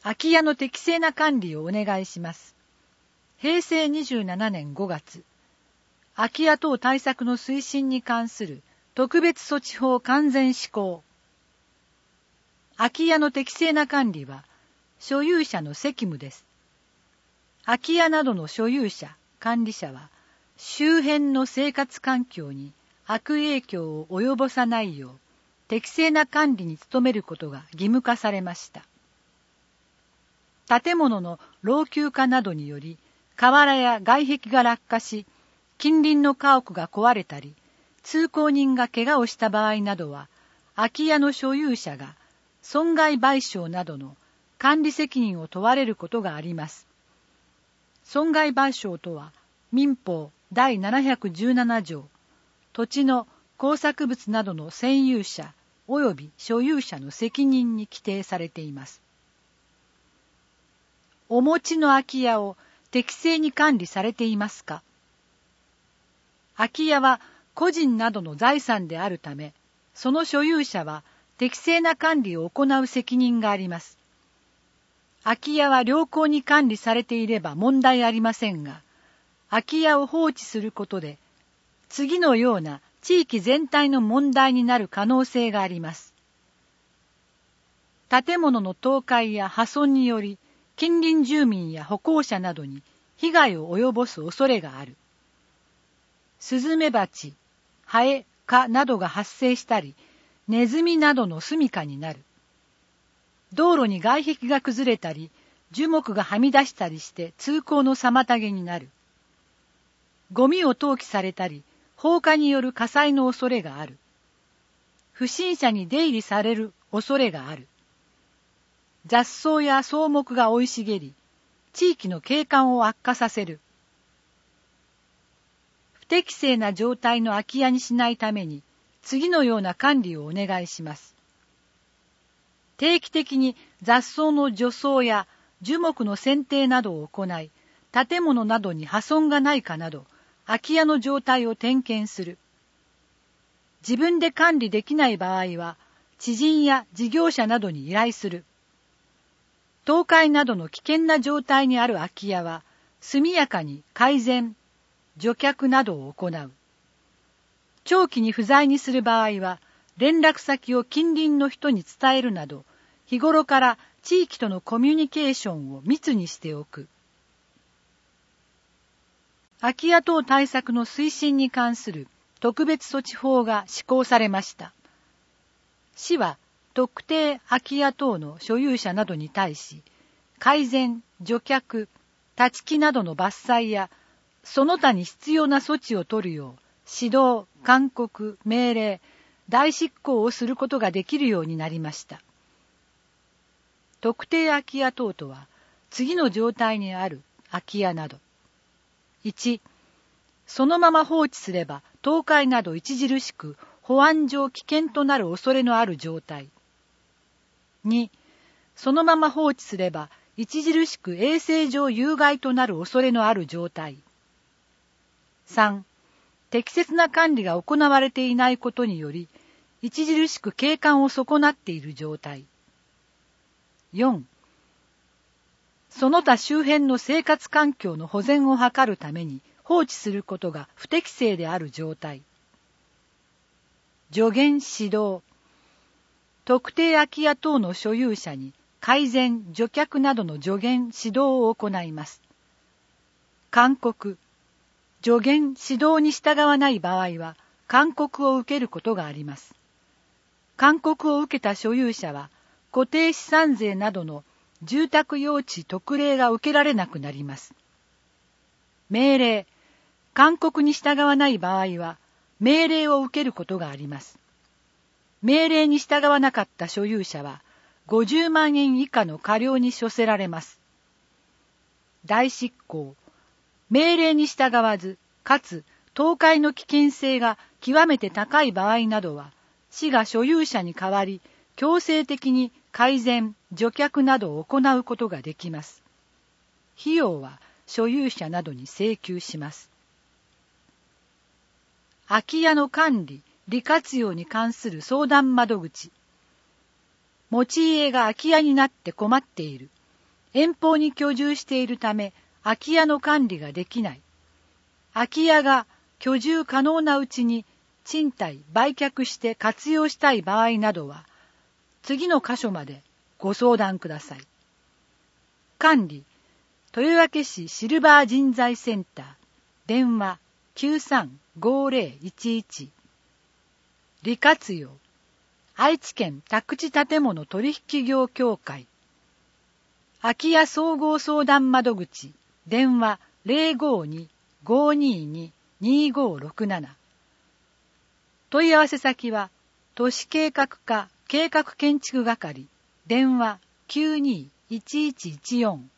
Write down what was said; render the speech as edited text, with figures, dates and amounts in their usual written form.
空き家の適正な管理をお願いします。平成27年5月、空き家等対策の推進に関する特別措置法完全施行。空き家の適正な管理は所有者の責務です。空き家などの所有者、管理者は周辺の生活環境に悪影響を及ぼさないよう適正な管理に努めることが義務化されました。建物の老朽化などにより瓦や外壁が落下し、近隣の家屋が壊れたり、通行人が怪我をした場合などは、空き家の所有者が損害賠償などの管理責任を問われることがあります。損害賠償とは、民法第717条、土地の工作物などの占有者及び所有者の責任に規定されています。お持ちの空き家を適正に管理されていますか？空き家は個人などの財産であるため、その所有者は適正な管理を行う責任があります。空き家は良好に管理されていれば問題ありませんが、空き家を放置することで、次のような地域全体の問題になる可能性があります。建物の倒壊や破損により、近隣住民や歩行者などに被害を及ぼす恐れがある。スズメバチ、ハエ、蚊などが発生したり、ネズミなどの住処になる。道路に外壁が崩れたり、樹木がはみ出したりして通行の妨げになる。ゴミを投棄されたり、放火による火災の恐れがある。不審者に出入りされる恐れがある。雑草や草木が生い茂り、地域の景観を悪化させる。不適正な状態の空き家にしないために、次のような管理をお願いします。定期的に雑草の除草や樹木の剪定などを行い、建物などに破損がないかなど、空き家の状態を点検する。自分で管理できない場合は、知人や事業者などに依頼する。倒壊などの危険な状態にある空き家は、速やかに改善、除却などを行う。長期に不在にする場合は、連絡先を近隣の人に伝えるなど、日頃から地域とのコミュニケーションを密にしておく。空き家等対策の推進に関する特別措置法が施行されました。市は特定空き家等の所有者などに対し、改善、除却、立ち木などの伐採や、その他に必要な措置を取るよう、指導、勧告、命令、代執行をすることができるようになりました。特定空き家等とは、次の状態にある空き家など。1、そのまま放置すれば倒壊など著しく保安上危険となる恐れのある状態。2、そのまま放置すれば著しく衛生上有害となる恐れのある状態。3、適切な管理が行われていないことにより、著しく景観を損なっている状態。4、その他周辺の生活環境の保全を図るために放置することが不適正である状態。助言指導。特定空き家等の所有者に改善、除却などの助言指導を行います。勧告。助言指導に従わない場合は勧告を受けることがあります。勧告を受けた所有者は固定資産税などの住宅用地特例が受けられなくなります。命令。勧告に従わない場合は命令を受けることがあります。命令に従わなかった所有者は50万円以下の科料に処せられます。代執行。命令に従わず、かつ倒壊の危険性が極めて高い場合などは、市が所有者に代わり強制的に改善、除却などを行うことができます。費用は所有者などに請求します。空き家の管理、利活用に関する相談窓口。持ち家が空き家になって困っている。 遠方に居住しているため空き家の管理ができない。空き家が居住可能なうちに賃貸・売却して活用したい場合などは、次の箇所までご相談ください。管理、豊明市シルバー人材センター、電話 93-5011。利活用、愛知県宅地建物取引業協会。空き家総合相談窓口、電話 052-522-2567。問い合わせ先は、都市計画課計画建築係、電話 92-1114。